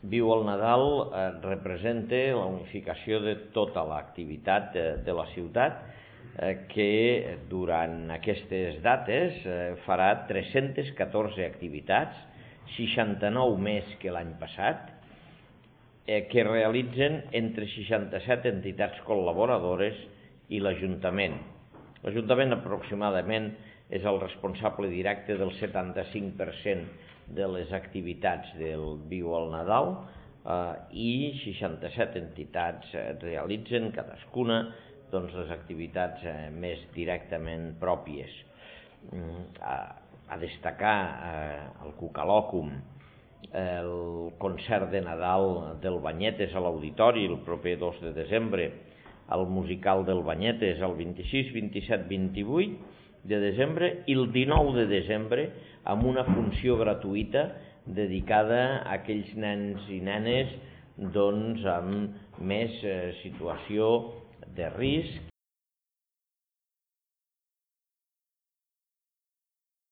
Viu el Nadal representa la unificació de tota l'activitat de la ciutat, que durant aquestes dates farà 314 activitats, 69 més que l'any passat, que realitzen entre 67 entitats col·laboradores i l'Ajuntament. L'Ajuntament aproximadament és el responsable directe del 75% de les activitats del Viu el Nadal i 67 entitats realitzen cadascuna les activitats més directament pròpies. A destacar el Cucalòcum, el concert de Nadal del Banyetes a l'Auditori el proper 2 de desembre, el musical del Banyetes el 26, 27, 28 de desembre i el 19 de desembre amb una funció gratuïta dedicada a aquells nens i nenes amb més situació de risc